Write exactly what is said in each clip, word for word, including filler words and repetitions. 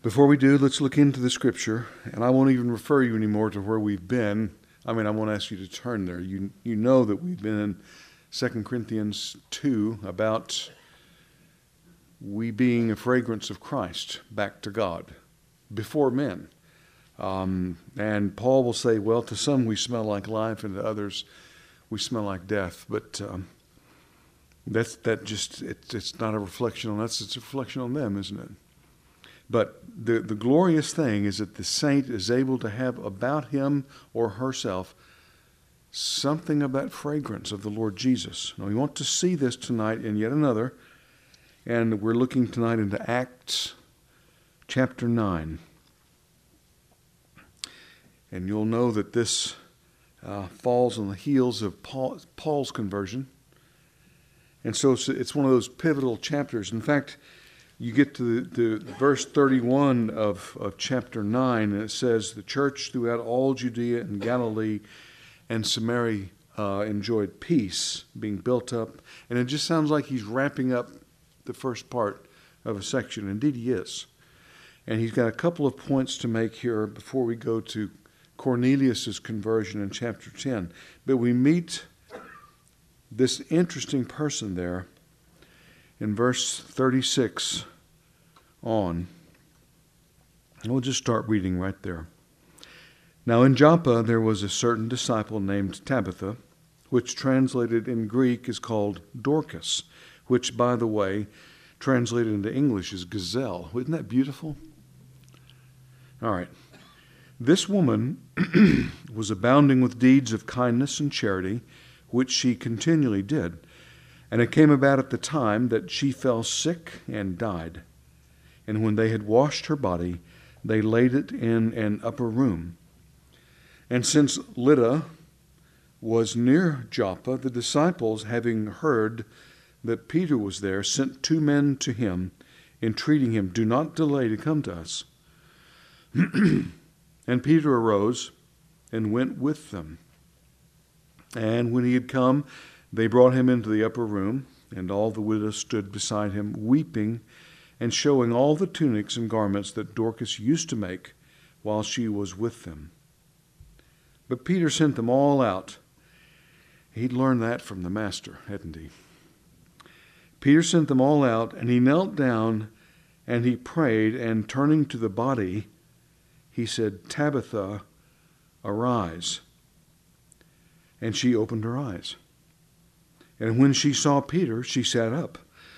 Before we do, let's look into the scripture, and I won't even refer you anymore to where we've been. I mean, I won't ask you to turn there. You you know that we've been in Second Corinthians two about we being a fragrance of Christ back to God before men. Um, and Paul will say, well, to some we smell like life, and to others we smell like death. But um, that's that just it, it's not a reflection on us; it's a reflection on them, isn't it? But the, the glorious thing is that the saint is able to have about him or herself something of that fragrance of the Lord Jesus. Now, we want to see this tonight in yet another, and we're looking tonight into Acts chapter nine. And you'll know that this uh, falls on the heels of Paul, Paul's conversion. And so it's, it's one of those pivotal chapters. In fact, you get to the, the verse thirty-one of, of chapter nine, and it says, the church throughout all Judea and Galilee and Samaria uh, enjoyed peace, being built up. And it just sounds like he's wrapping up the first part of a section. Indeed, he is. And he's got a couple of points to make here before we go to Cornelius' conversion in chapter ten. But we meet this interesting person there in verse thirty-six on. We'll just start reading right there. Now in Joppa there was a certain disciple named Tabitha, which translated in Greek is called Dorcas, which, by the way, translated into English is gazelle. Isn't that beautiful? All right. This woman was abounding with deeds of kindness and charity, which she continually did. And it came about at the time that she fell sick and died. And when they had washed her body, they laid it in an upper room. And since Lydda was near Joppa, the disciples, having heard that Peter was there, sent two men to him, entreating him, do not delay to come to us. And Peter arose and went with them. And when he had come, they brought him into the upper room, and all the widows stood beside him, weeping and showing all the tunics and garments that Dorcas used to make while she was with them. But Peter sent them all out. He'd learned that from the master, hadn't he? Peter sent them all out, and he knelt down, and he prayed, and turning to the body, he said, Tabitha, arise. And she opened her eyes. And when she saw Peter, she sat up.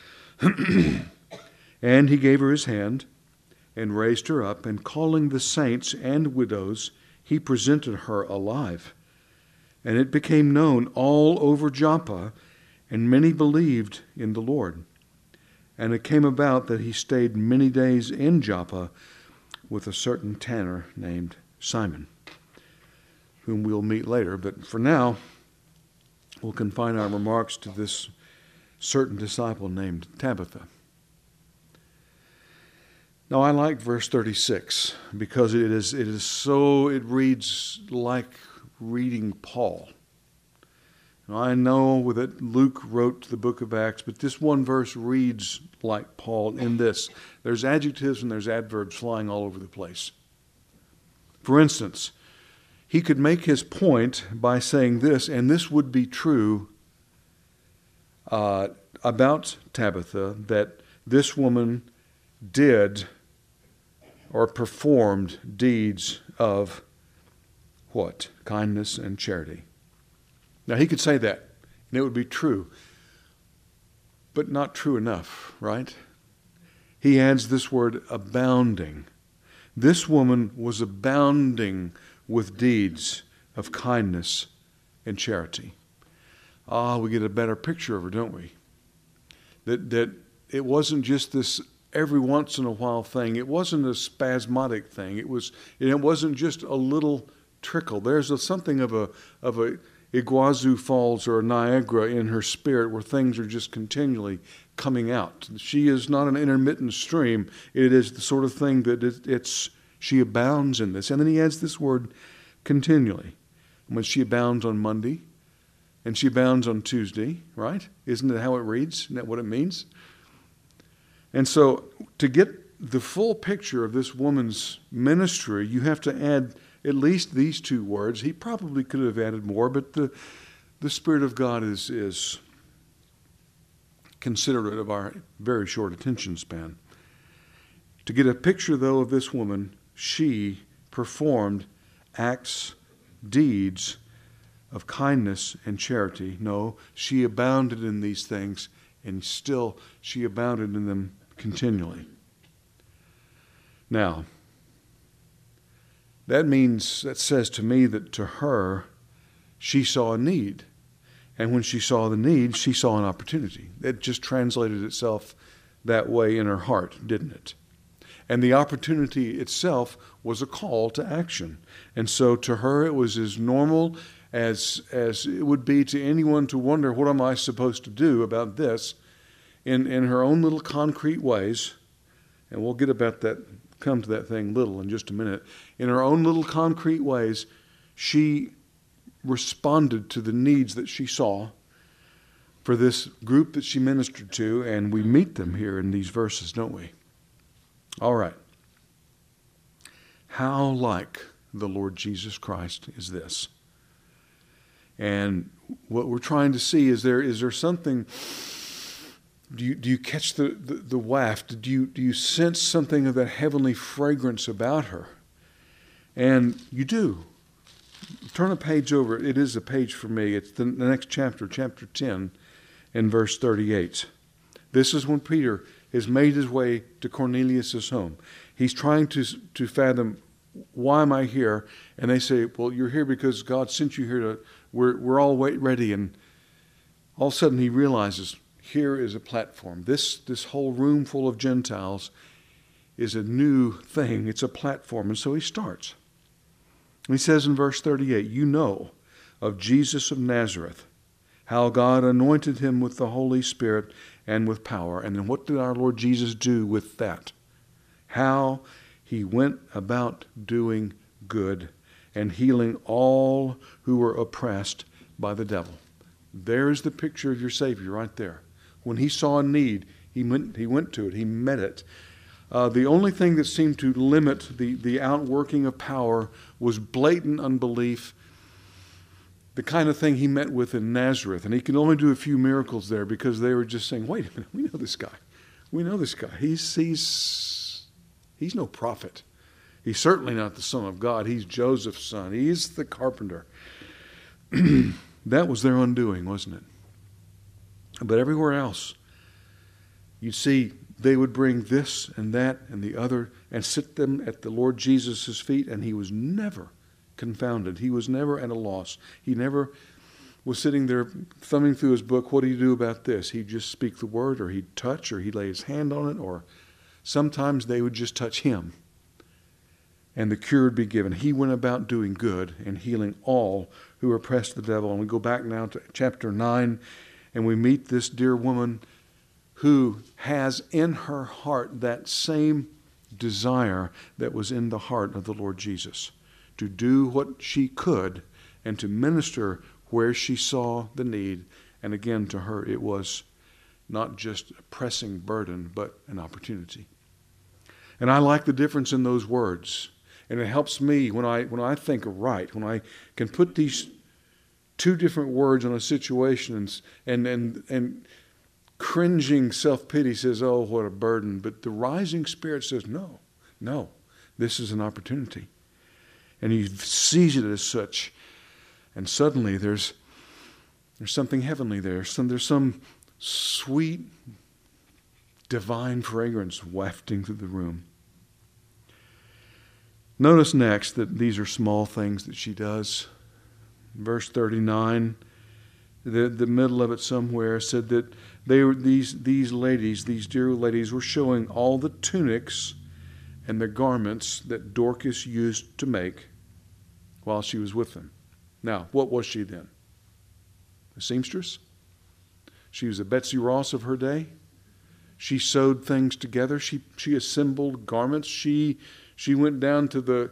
And he gave her his hand and raised her up, and calling the saints and widows, he presented her alive. And it became known all over Joppa, and many believed in the Lord. And it came about that he stayed many days in Joppa with a certain tanner named Simon, whom we'll meet later. But for now, we'll confine our remarks to this certain disciple named Tabitha. Now, I like verse thirty-six because it is it is so, it reads like reading Paul. Now, I know that Luke wrote the book of Acts, but this one verse reads like Paul in this. There's adjectives and there's adverbs flying all over the place. For instance, he could make his point by saying this, and this would be true uh, about Tabitha, that this woman did or performed deeds of what? Kindness and charity. Now, he could say that, and it would be true, but not true enough, right? He adds this word, abounding. This woman was abounding with deeds of kindness and charity. Ah, we get a better picture of her, don't we? That that it wasn't just this every once in a while thing. It wasn't a spasmodic thing. It was. It wasn't just a little trickle. There's a, something of a of a Iguazu Falls or a Niagara in her spirit where things are just continually coming out. She is not an intermittent stream. It is the sort of thing that it, it's she abounds in this. And then he adds this word continually. When she abounds on Monday and she abounds on Tuesday, right? Isn't that how it reads? Isn't that what it means? And so to get the full picture of this woman's ministry, you have to add at least these two words. He probably could have added more, but the, the Spirit of God is, is considerate of our very short attention span. To get a picture, though, of this woman, she performed acts, deeds of kindness and charity. No, she abounded in these things, and still she abounded in them continually. Now, that means, that says to me that to her, she saw a need. And when she saw the need, she saw an opportunity. It just translated itself that way in her heart, didn't it? And the opportunity itself was a call to action. And so to her, it was as normal as, as it would be to anyone to wonder, what am I supposed to do about this? In, in her own little concrete ways, and we'll get about that, come to that thing little in just a minute. In her own little concrete ways, she responded to the needs that she saw for this group that she ministered to, and we meet them here in these verses, don't we? All right. How like the Lord Jesus Christ is this? And what we're trying to see is there is there something, do you do you catch the, the, the waft? Do you do you sense something of that heavenly fragrance about her? And you do. Turn a page over. It is a page for me. It's the, the next chapter, chapter ten, and verse thirty-eight. This is when Peter has made his way to Cornelius' home. He's trying to, to fathom, why am I here? And they say, well, you're here because God sent you here to, we're, we're all wait, ready. And all of a sudden he realizes, here is a platform. This, this whole room full of Gentiles is a new thing. It's a platform. And so he starts. He says in verse thirty-eight, you know of Jesus of Nazareth, how God anointed him with the Holy Spirit and with power. And then what did our Lord Jesus do with that? How he went about doing good and healing all who were oppressed by the devil. There's the picture of your Savior right there. When he saw a need, he went, he went to it. He met it. Uh, the only thing that seemed to limit the, the outworking of power was blatant unbelief, the kind of thing he met with in Nazareth. And he could only do a few miracles there because they were just saying, wait a minute, we know this guy. We know this guy. He's, he's, he's no prophet. He's certainly not the Son of God. He's Joseph's son. He's the carpenter. That was their undoing, wasn't it? But everywhere else, you'd see they would bring this and that and the other and sit them at the Lord Jesus' feet, and he was never confounded. He was never at a loss. He never was sitting there thumbing through his book. What do you do about this? He'd just speak the word, or he'd touch, or he'd lay his hand on it, or sometimes they would just touch him and the cure would be given. He went about doing good and healing all who were oppressed of the devil. And we go back now to chapter nine, and we meet this dear woman who has in her heart that same desire that was in the heart of the Lord Jesus, to do what she could and to minister where she saw the need. And again, to her, it was not just a pressing burden, but an opportunity. And I like the difference in those words. And it helps me when I when I think right, when I can put these two different words on a situation, and and and, and cringing self-pity says, oh, what a burden. But the rising spirit says, no, no, this is an opportunity. And he sees it as such. And suddenly there's there's something heavenly there. Some, there's some sweet, divine fragrance wafting through the room. Notice next that these are small things that she does. Verse thirty-nine, the, the middle of it somewhere, said that they were these these ladies, these dear ladies, were showing all the tunics and the garments that Dorcas used to make while she was with them. Now, what was she then? A seamstress? She was a Betsy Ross of her day. She sewed things together. She she assembled garments. She she went down to the.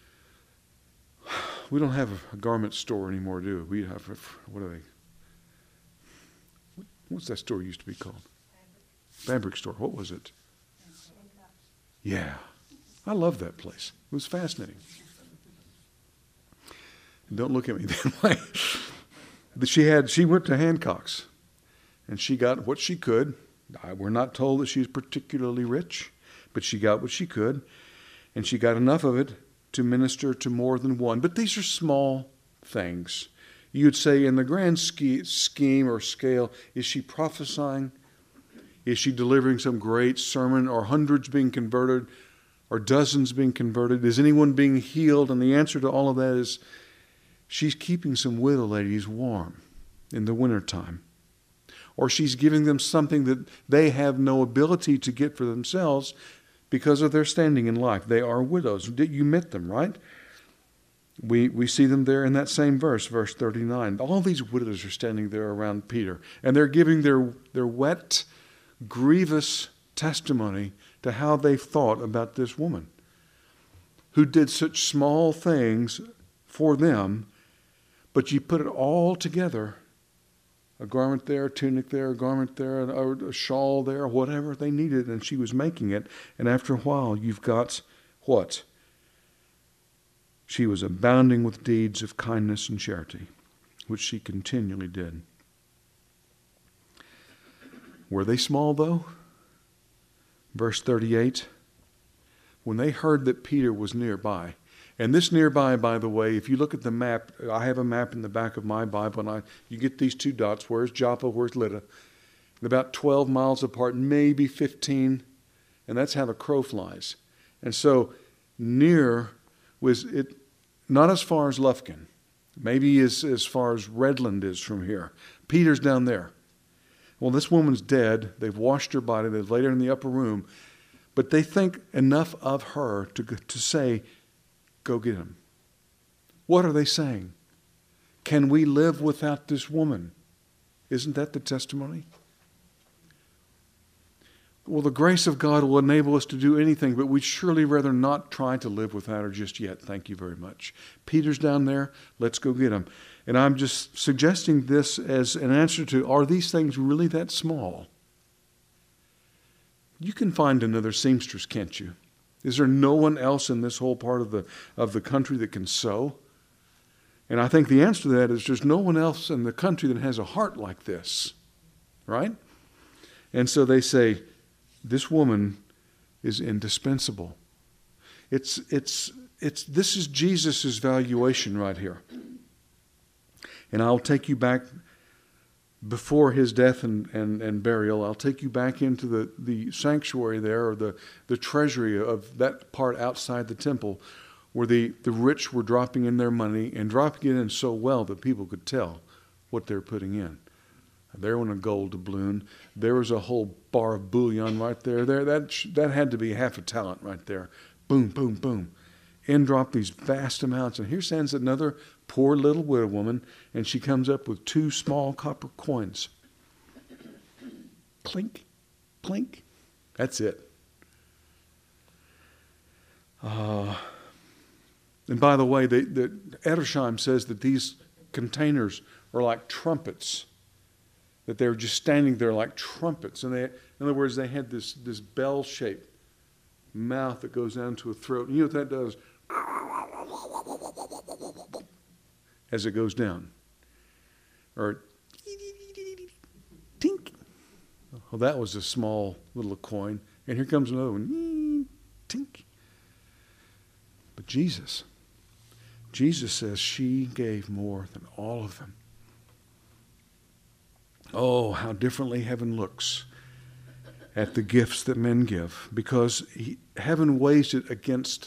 We don't have a garment store anymore, do we? We have a, what are they? What's that store used to be called? Fabric, Fabric store. What was it? Yeah. I love that place. It was fascinating. Don't look at me that way. She had, she went to Hancock's, and she got what she could. We're not told that she's particularly rich, but she got what she could, and she got enough of it to minister to more than one. But these are small things. You'd say in the grand scheme or scale, is she prophesying? Is she delivering some great sermon? Are hundreds being converted? Are dozens being converted? Is anyone being healed? And the answer to all of that is she's keeping some widow ladies warm in the wintertime. Or she's giving them something that they have no ability to get for themselves because of their standing in life. They are widows. You met them, right? We we see them there in that same verse, verse thirty-nine. All these widows are standing there around Peter, and they're giving their, their wet, grievous testimony to how they thought about this woman who did such small things for them, but you put it all together, a garment there, a tunic there, a garment there, a, a shawl there, whatever they needed, and she was making it. And after a while, you've got what? She was abounding with deeds of kindness and charity, which she continually did. Were they small, though? Verse thirty-eight, when they heard that Peter was nearby, and this nearby, by the way, if you look at the map, I have a map in the back of my Bible, and I, you get these two dots, where's Joppa, where's Lydda, about twelve miles apart, maybe fifteen, and that's how the crow flies. And so near was it not as far as Lufkin, maybe as, as far as Redland is from here. Peter's down there. Well, this woman's dead. They've washed her body. They've laid her in the upper room. But they think enough of her to, to say, go get him. What are they saying? Can we live without this woman? Isn't that the testimony? Well, the grace of God will enable us to do anything, but we'd surely rather not try to live without her just yet. Thank you very much. Peter's down there. Let's go get him. And I'm just suggesting this as an answer to, are these things really that small? You can find another seamstress, can't you? Is there no one else in this whole part of the of the country that can sew? And I think the answer to that is there's no one else in the country that has a heart like this, right? And so they say, this woman is indispensable. It's it's it's this is Jesus' valuation right here. And I'll take you back before his death and, and, and burial. I'll take you back into the, the sanctuary there, or the, the treasury of that part outside the temple, where the, the rich were dropping in their money and dropping it in so well that people could tell what they're putting in. There went a gold doubloon. There was a whole bar of bullion right there. There that that had to be half a talent right there. Boom, boom, boom. In dropped these vast amounts. And here stands another poor little widow woman, and she comes up with two small copper coins. Clink, clink. That's it. Uh, and by the way, they, the, Edersheim says that these containers are like trumpets. That they were just standing there like trumpets. And they, in other words, they had this, this bell-shaped mouth that goes down to a throat. And you know what that does? As it goes down. Or tink. Well, that was a small little coin. And here comes another one. Tink. But Jesus, Jesus says she gave more than all of them. Oh, how differently heaven looks at the gifts that men give, because he, heaven weighs it against,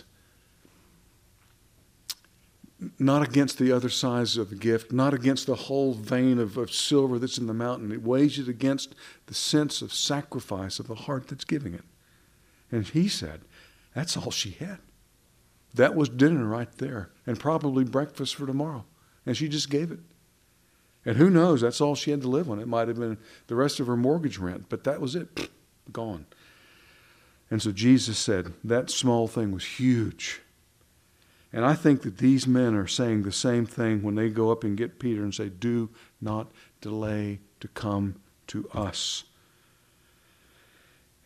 not against the other size of the gift, not against the whole vein of, of silver that's in the mountain. It weighs it against the sense of sacrifice of the heart that's giving it. And he said, that's all she had. That was dinner right there, and probably breakfast for tomorrow. And she just gave it. And who knows, that's all she had to live on. It might have been the rest of her mortgage rent, but that was it. Gone. And so Jesus said, that small thing was huge. And I think that these men are saying the same thing when they go up and get Peter and say, do not delay to come to us.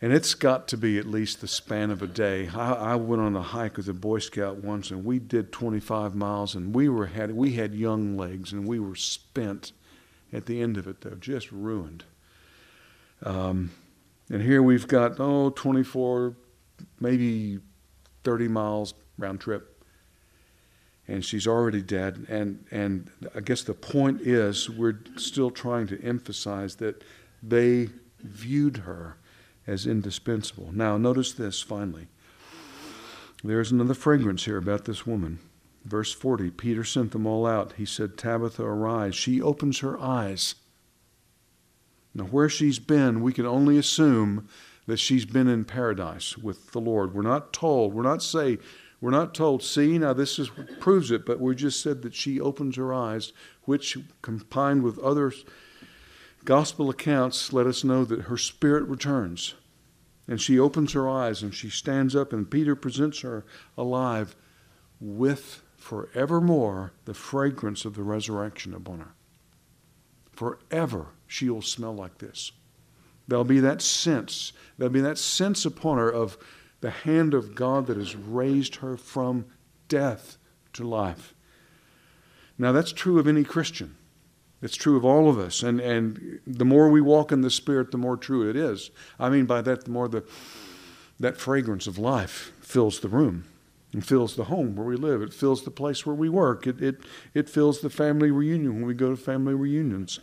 And it's got to be at least the span of a day. I, I went on a hike as a Boy Scout once, and we did twenty-five miles, and we were had we had young legs, and we were spent at the end of it, though, just ruined. Um, and here we've got, oh, twenty-four, maybe thirty miles round trip. And she's already dead. And, and I guess the point is we're still trying to emphasize that they viewed her as indispensable. Now, notice this finally. There's another fragrance here about this woman. Verse forty, Peter sent them all out. He said, Tabitha, arise. She opens her eyes. Now, where she's been, we can only assume that she's been in paradise with the Lord. We're not told. We're not say. We're not told, see, now this is proves it, but we just said that she opens her eyes, which combined with other gospel accounts let us know that her spirit returns. And she opens her eyes and she stands up, and Peter presents her alive with forevermore the fragrance of the resurrection upon her. Forever she will smell like this. There'll be that sense, there'll be that sense upon her of the hand of God that has raised her from death to life. Now that's true of any Christian. It's true of all of us. And, and the more we walk in the Spirit, the more true it is. I mean by that, the more the, that fragrance of life fills the room and fills the home where we live. It fills the place where we work. It, it, it fills the family reunion when we go to family reunions.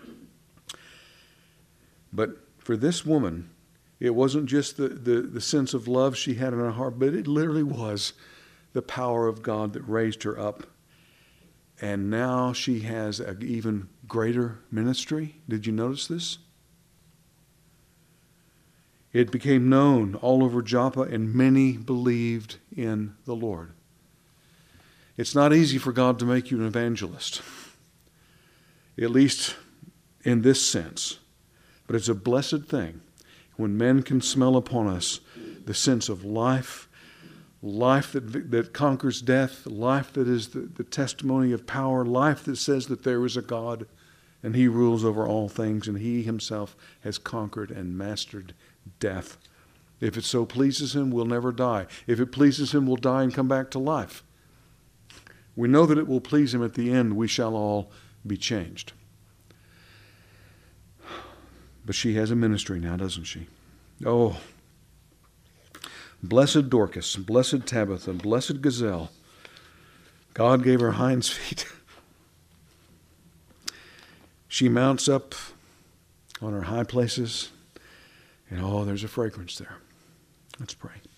But for this woman, it wasn't just the, the, the sense of love she had in her heart, but it literally was the power of God that raised her up. And now she has an even greater ministry. Did you notice this? It became known all over Joppa, and many believed in the Lord. It's not easy for God to make you an evangelist, at least in this sense. But it's a blessed thing when men can smell upon us the sense of life, life that, that conquers death, life that is the, the testimony of power, life that says that there is a God and He rules over all things, and He Himself has conquered and mastered death. If it so pleases Him, we'll never die. If it pleases Him, we'll die and come back to life. We know that it will please Him at the end. We shall all be changed. But she has a ministry now, doesn't she? Oh, blessed Dorcas, blessed Tabitha, blessed Gazelle. God gave her hinds feet. She mounts up on her high places, and oh, there's a fragrance there. Let's pray.